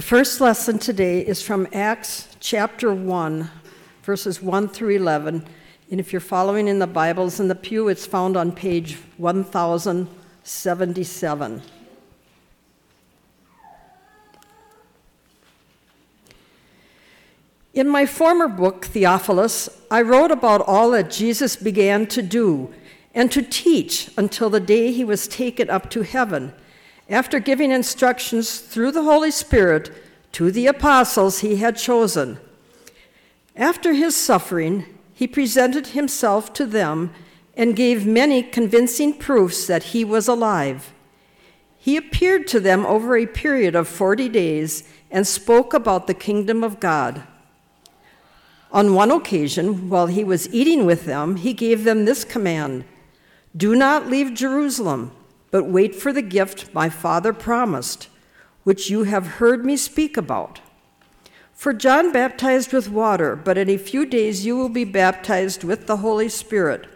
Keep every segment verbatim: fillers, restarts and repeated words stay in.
first lesson today is from Acts chapter one, verses one through eleven. And if you're following in the Bibles in the pew, it's found on page one thousand seventy-seven. In my former book, Theophilus, I wrote about all that Jesus began to do and to teach until the day he was taken up to heaven, after giving instructions through the Holy Spirit to the apostles he had chosen. After his suffering, he presented himself to them and gave many convincing proofs that he was alive. He appeared to them over a period of forty days and spoke about the kingdom of God. On one occasion, while he was eating with them, he gave them this command: "Do not leave Jerusalem, but wait for the gift my Father promised, which you have heard me speak about. For John baptized with water, but in a few days you will be baptized with the Holy Spirit."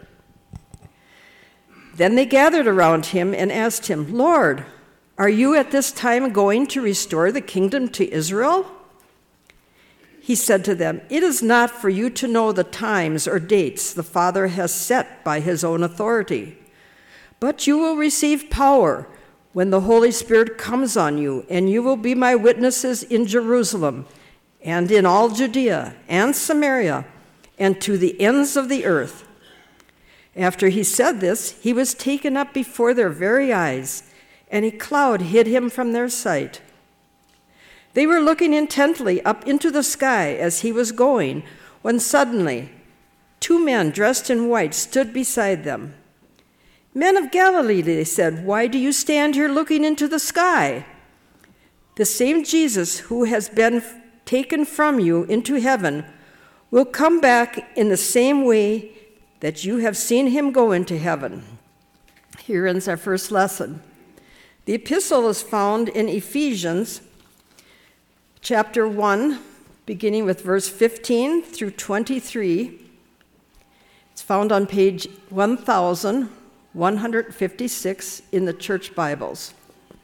Then they gathered around him and asked him, "Lord, are you at this time going to restore the kingdom to Israel?" He said to them, "It is not for you to know the times or dates the Father has set by his own authority. But you will receive power when the Holy Spirit comes on you, and you will be my witnesses in Jerusalem and in all Judea and Samaria and to the ends of the earth." After he said this, he was taken up before their very eyes, and a cloud hid him from their sight. They were looking intently up into the sky as he was going, when suddenly two men dressed in white stood beside them. "Men of Galilee," they said, "why do you stand here looking into the sky? The same Jesus who has been taken from you into heaven will come back in the same way that you have seen him go into heaven." Here ends our first lesson. The epistle is found in Ephesians chapter one, beginning with verse fifteen through twenty-three. It's found on page one thousand one hundred fifty-six in the church Bibles.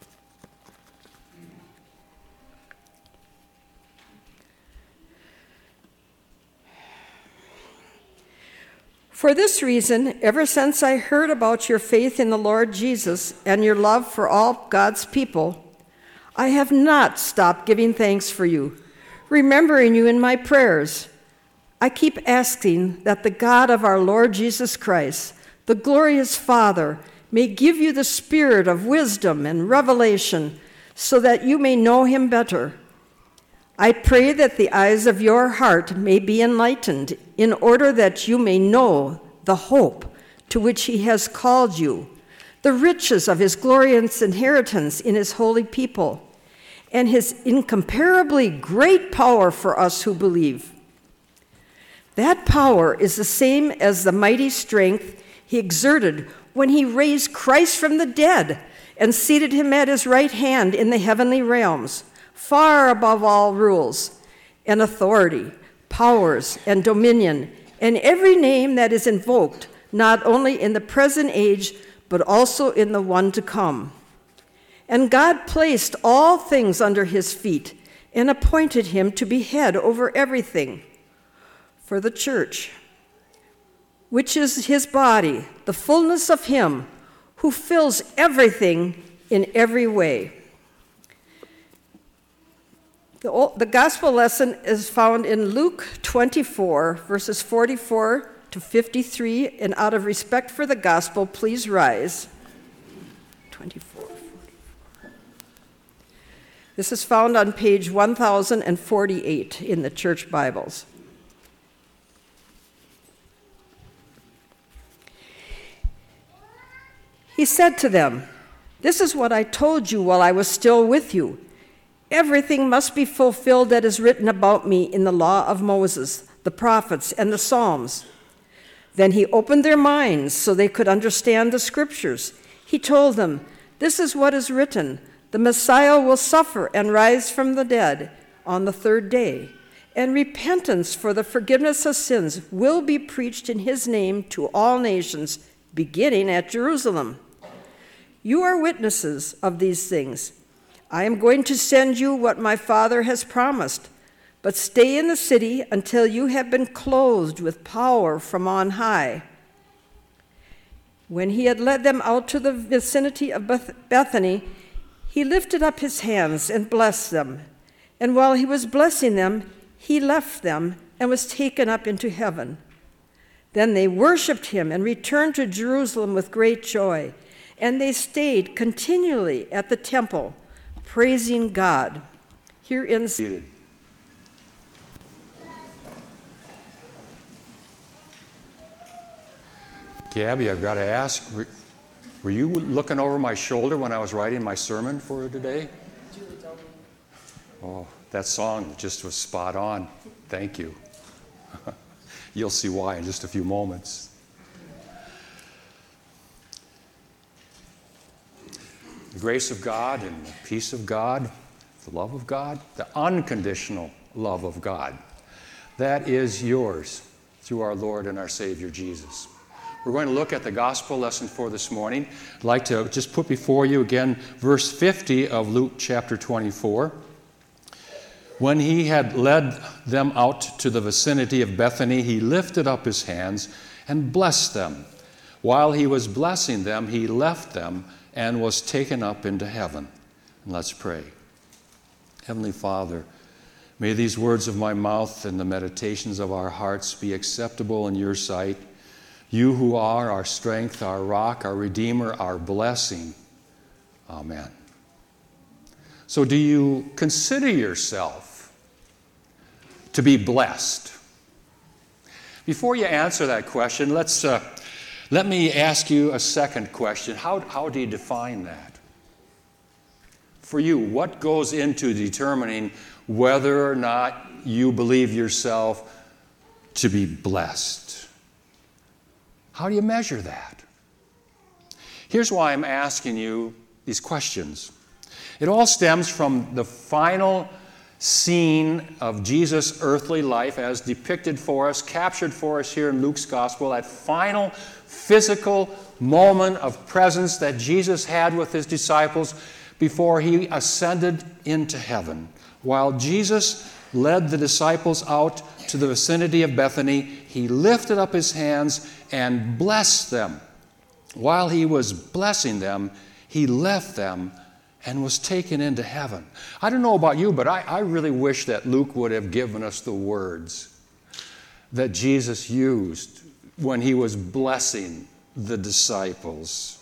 "For this reason, ever since I heard about your faith in the Lord Jesus and your love for all God's people, I have not stopped giving thanks for you, remembering you in my prayers. I keep asking that the God of our Lord Jesus Christ, the glorious Father, may give you the spirit of wisdom and revelation so that you may know him better. I pray that the eyes of your heart may be enlightened in order that you may know the hope to which he has called you, the riches of his glorious inheritance in his holy people, and his incomparably great power for us who believe. That power is the same as the mighty strength he exerted when he raised Christ from the dead and seated him at his right hand in the heavenly realms, far above all rules and authority, powers and dominion, and every name that is invoked, not only in the present age, but also in the one to come. And God placed all things under his feet and appointed him to be head over everything for the church, which is his body, the fullness of him who fills everything in every way." The, old, the gospel lesson is found in Luke twenty-four, verses forty-four to fifty-three, and out of respect for the gospel, please rise. twenty-four, forty-four. This is found on page one thousand forty-eight in the church Bibles. He said to them, "This is what I told you while I was still with you. Everything must be fulfilled that is written about me in the law of Moses, the prophets, and the Psalms." Then he opened their minds so they could understand the scriptures. He told them, "This is what is written: the Messiah will suffer and rise from the dead on the third day, and repentance for the forgiveness of sins will be preached in his name to all nations, beginning at Jerusalem. You are witnesses of these things. I am going to send you what my Father has promised, but stay in the city until you have been clothed with power from on high." When he had led them out to the vicinity of Beth- Bethany, he lifted up his hands and blessed them. And while he was blessing them, he left them and was taken up into heaven. Then they worshipped him and returned to Jerusalem with great joy. And they stayed continually at the temple, praising God. Here ends. Gabby, I've got to ask, were, were you looking over my shoulder when I was writing my sermon for today? Julie told me. Oh, that song just was spot on. Thank you. You'll see why in just a few moments. The grace of God and the peace of God, the love of God, the unconditional love of God, that is yours through our Lord and our Savior Jesus. We're going to look at the gospel lesson for this morning. I'd like to just put before you again verse fifty of Luke chapter twenty-four. When he had led them out to the vicinity of Bethany, he lifted up his hands and blessed them. While he was blessing them, he left them and was taken up into heaven. And let's pray. Heavenly Father, may these words of my mouth and the meditations of our hearts be acceptable in your sight. You who are our strength, our rock, our redeemer, our blessing. Amen. So do you consider yourself to be blessed? Before you answer that question, let's uh, let me ask you a second question. How, how do you define that? For you, what goes into determining whether or not you believe yourself to be blessed? How do you measure that? Here's why I'm asking you these questions. It all stems from the final scene of Jesus' earthly life as depicted for us, captured for us here in Luke's gospel, that final physical moment of presence that Jesus had with his disciples before he ascended into heaven. While Jesus led the disciples out to the vicinity of Bethany, he lifted up his hands and blessed them. While he was blessing them, he left them and was taken into heaven. I don't know about you, but I, I really wish that Luke would have given us the words that Jesus used when he was blessing the disciples.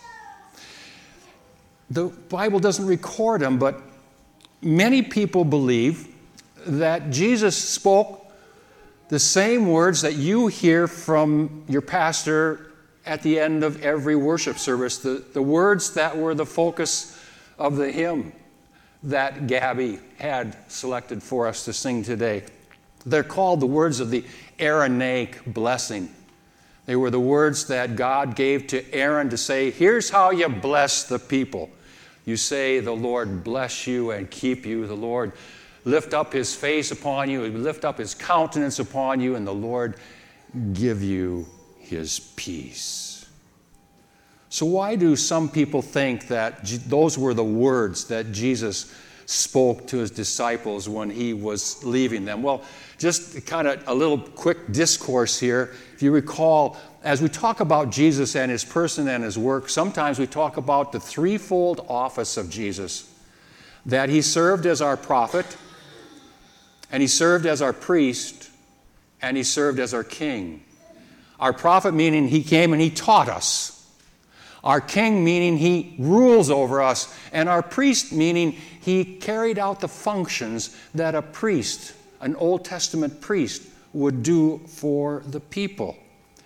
The Bible doesn't record them, but many people believe that Jesus spoke the same words that you hear from your pastor at the end of every worship service, the, the words that were the focus of the hymn that Gabby had selected for us to sing today. They're called the words of the Aaronic blessing. They were the words that God gave to Aaron to say, here's how you bless the people. You say, the Lord bless you and keep you. The Lord lift up his face upon you, lift up his countenance upon you, and the Lord give you his peace. So why do some people think that those were the words that Jesus spoke to his disciples when he was leaving them? Well, just kind of a little quick discourse here. If you recall, as we talk about Jesus and his person and his work, sometimes we talk about the threefold office of Jesus. That he served as our prophet, and he served as our priest, and he served as our king. Our prophet meaning he came and he taught us. Our king meaning he rules over us. And our priest meaning he carried out the functions that a priest, an Old Testament priest, would do for the people.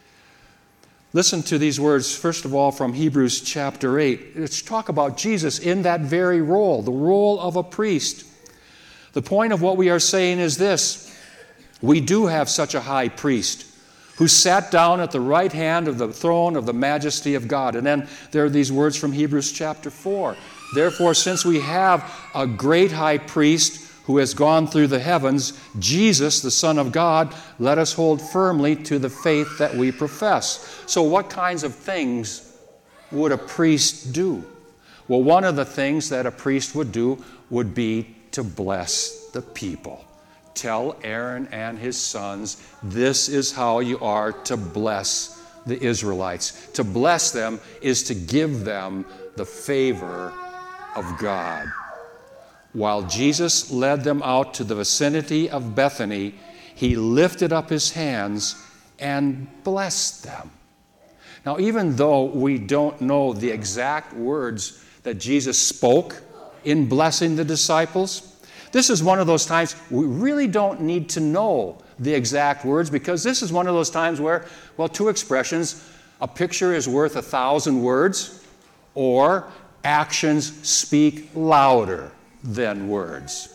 Listen to these words, first of all, from Hebrews chapter eight. Let's talk about Jesus in that very role, the role of a priest. The point of what we are saying is this: we do have such a high priest who sat down at the right hand of the throne of the majesty of God. And then there are these words from Hebrews chapter four. Therefore, since we have a great high priest who has gone through the heavens, Jesus, the Son of God, let us hold firmly to the faith that we profess. So what kinds of things would a priest do? Well, one of the things that a priest would do would be to bless the people. Tell Aaron and his sons, this is how you are to bless the Israelites. To bless them is to give them the favor of God. While Jesus led them out to the vicinity of Bethany, he lifted up his hands and blessed them. Now, even though we don't know the exact words that Jesus spoke in blessing the disciples, this is one of those times we really don't need to know the exact words, because this is one of those times where, well, two expressions, a picture is worth a thousand words, or actions speak louder than words.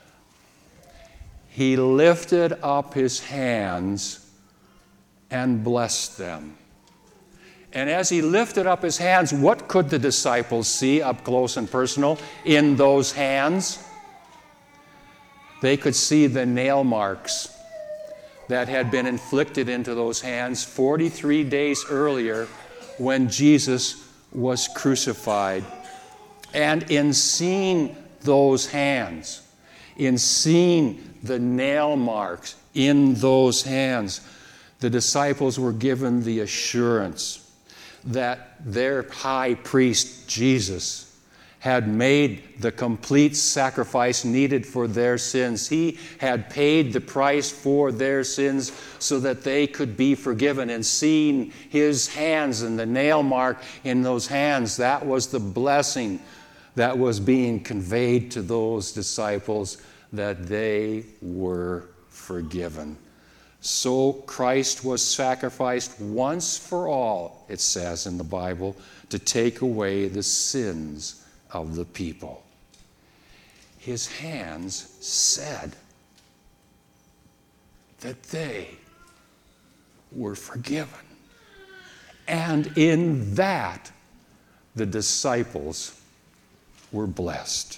He lifted up his hands and blessed them. And as he lifted up his hands, what could the disciples see up close and personal in those hands? They could see the nail marks that had been inflicted into those hands forty-three days earlier when Jesus was crucified. And in seeing those hands, in seeing the nail marks in those hands, the disciples were given the assurance that their high priest, Jesus, had made the complete sacrifice needed for their sins. He had paid the price for their sins so that they could be forgiven. And seeing his hands and the nail mark in those hands, that was the blessing that was being conveyed to those disciples, that they were forgiven. So Christ was sacrificed once for all, it says in the Bible, to take away the sins of the people. His hands said that they were forgiven. And in that, the disciples were blessed.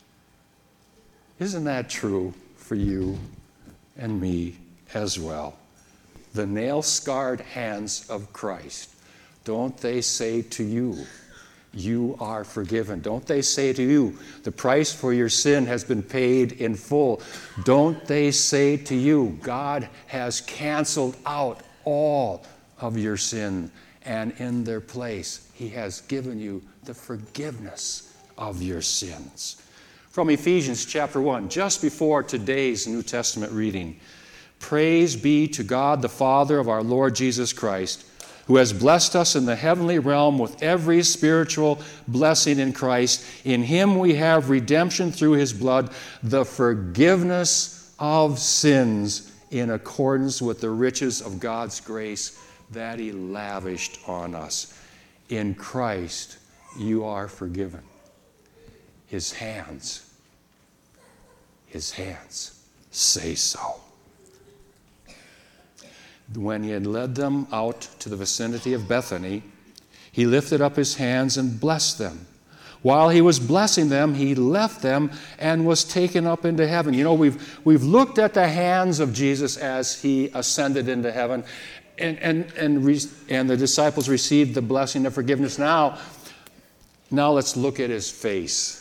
Isn't that true for you and me as well? The nail-scarred hands of Christ, don't they say to you, you are forgiven? Don't they say to you, the price for your sin has been paid in full? Don't they say to you, God has canceled out all of your sin, and in their place, he has given you the forgiveness of your sins? From Ephesians chapter one, just before today's New Testament reading, praise be to God the Father of our Lord Jesus Christ, who has blessed us in the heavenly realm with every spiritual blessing in Christ. In him we have redemption through his blood, the forgiveness of sins in accordance with the riches of God's grace that he lavished on us. In Christ you are forgiven. His hands, his hands say so. When he had led them out to the vicinity of Bethany, he lifted up his hands and blessed them. While he was blessing them, he left them and was taken up into heaven. You know, we've, we've looked at the hands of Jesus as he ascended into heaven, and, and, and, re, and the disciples received the blessing of forgiveness. Now, now let's look at his face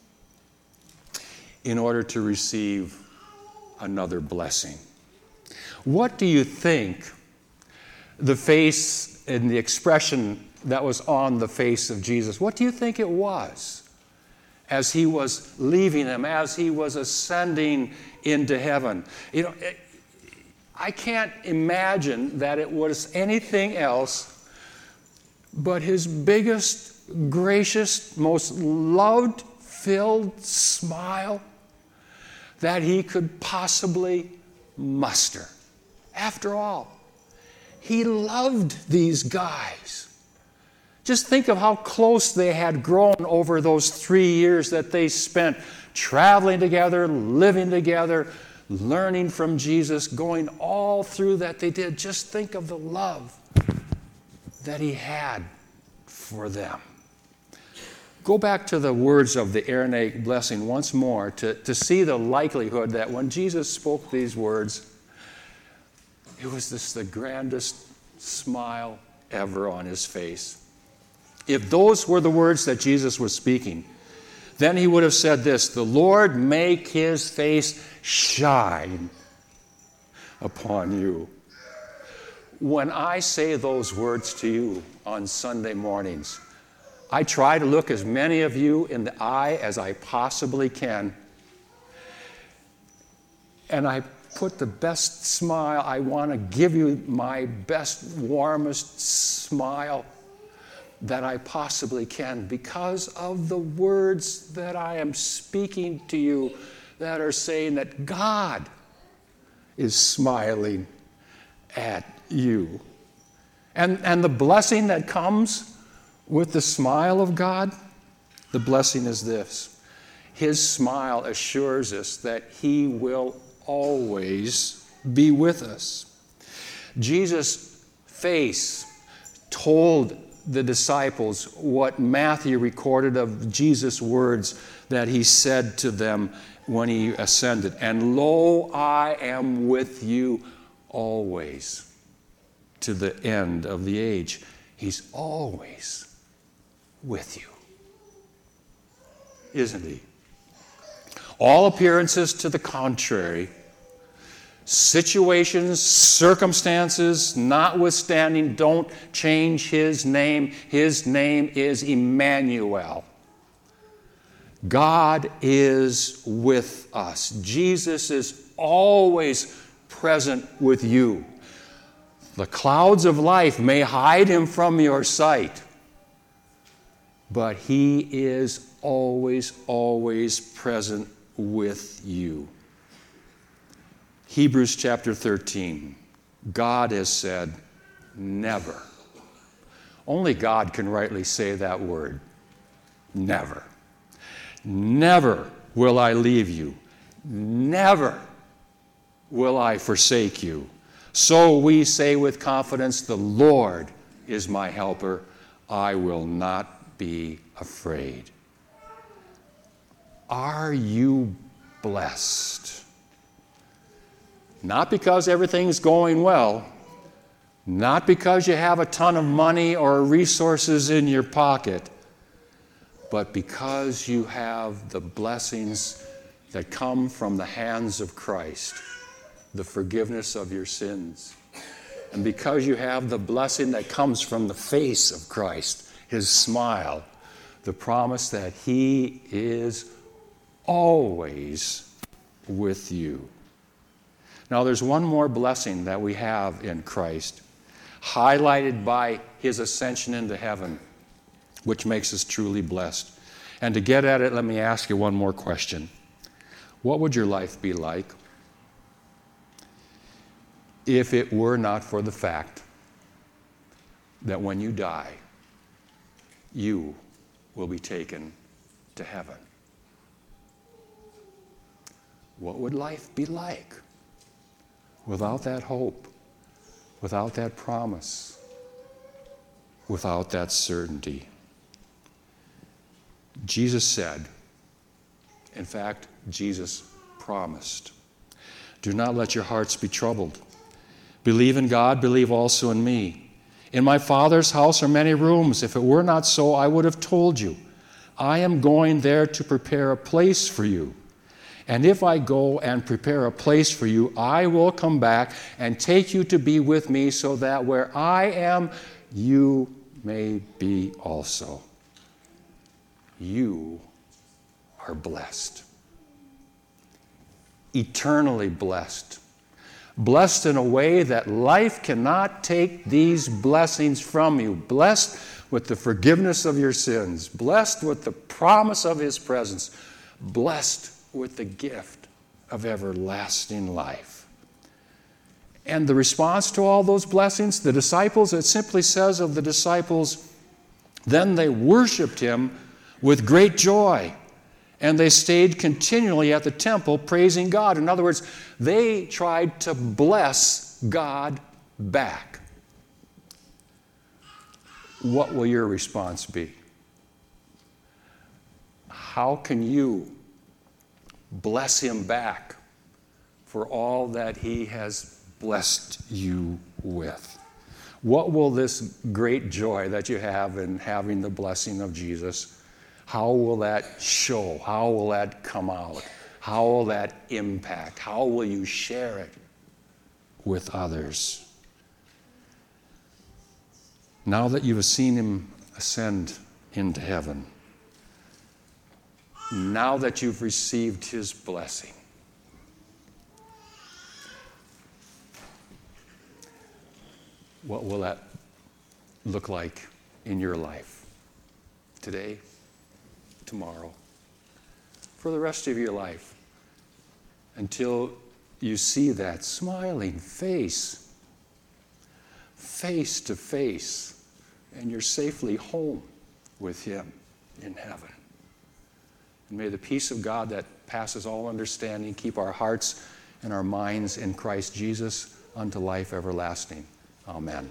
in order to receive another blessing. What do you think the face and the expression that was on the face of Jesus, what do you think it was as he was leaving them, as he was ascending into heaven? You know, it, I can't imagine that it was anything else but his biggest, gracious, most love-filled smile that he could possibly muster. After all, he loved these guys. Just think of how close they had grown over those three years that they spent traveling together, living together, learning from Jesus, going all through that they did. Just think of the love that he had for them. Go back to the words of the Aaronic blessing once more to, to see the likelihood that when Jesus spoke these words, it was just the grandest smile ever on his face. If those were the words that Jesus was speaking, then he would have said this, "The Lord make his face shine upon you." When I say those words to you on Sunday mornings, I try to look as many of you in the eye as I possibly can. And I put the best smile. I want to give you my best, warmest smile that I possibly can because of the words that I am speaking to you that are saying that God is smiling at you. And, and the blessing that comes with the smile of God, the blessing is this. His smile assures us that he will always be with us. Jesus' face told the disciples what Matthew recorded of Jesus' words that he said to them when he ascended. "And lo, I am with you always to the end of the age." He's always with you, isn't he? All appearances to the contrary, situations, circumstances notwithstanding, don't change his name. His name is Emmanuel. God is with us. Jesus is always present with you. The clouds of life may hide him from your sight, but he is always, always present with you. Hebrews chapter thirteen. God has said, never. Only God can rightly say that word. Never. Never will I leave you. Never will I forsake you. So we say with confidence, the Lord is my helper. I will not be afraid. Are you blessed? Not because everything's going well, not because you have a ton of money or resources in your pocket, but because you have the blessings that come from the hands of Christ, the forgiveness of your sins, and because you have the blessing that comes from the face of Christ, his smile, the promise that he is always with you. Now, there's one more blessing that we have in Christ, highlighted by his ascension into heaven, which makes us truly blessed. And to get at it, let me ask you one more question. What would your life be like if it were not for the fact that when you die, you will be taken to heaven? What would life be like without that hope, without that promise, without that certainty? Jesus said, in fact, Jesus promised, "Do not let your hearts be troubled. Believe in God, believe also in me. In my Father's house are many rooms. If it were not so, I would have told you. I am going there to prepare a place for you. And if I go and prepare a place for you, I will come back and take you to be with me, so that where I am, you may be also." You are blessed. Eternally blessed. Blessed in a way that life cannot take these blessings from you. Blessed with the forgiveness of your sins. Blessed with the promise of his presence. Blessed with the gift of everlasting life. And the response to all those blessings, the disciples, it simply says of the disciples, then they worshiped him with great joy, and they stayed continually at the temple praising God. In other words, they tried to bless God back. What will your response be? How can you bless him back for all that he has blessed you with? What will this great joy that you have in having the blessing of Jesus, how will that show? How will that come out? How will that impact? How will you share it with others? Now that you've seen him ascend into heaven, now that you've received his blessing, what will that look like in your life? Today, tomorrow, for the rest of your life, until you see that smiling face, face to face, and you're safely home with him in heaven. And may the peace of God that passes all understanding keep our hearts and our minds in Christ Jesus unto life everlasting. Amen.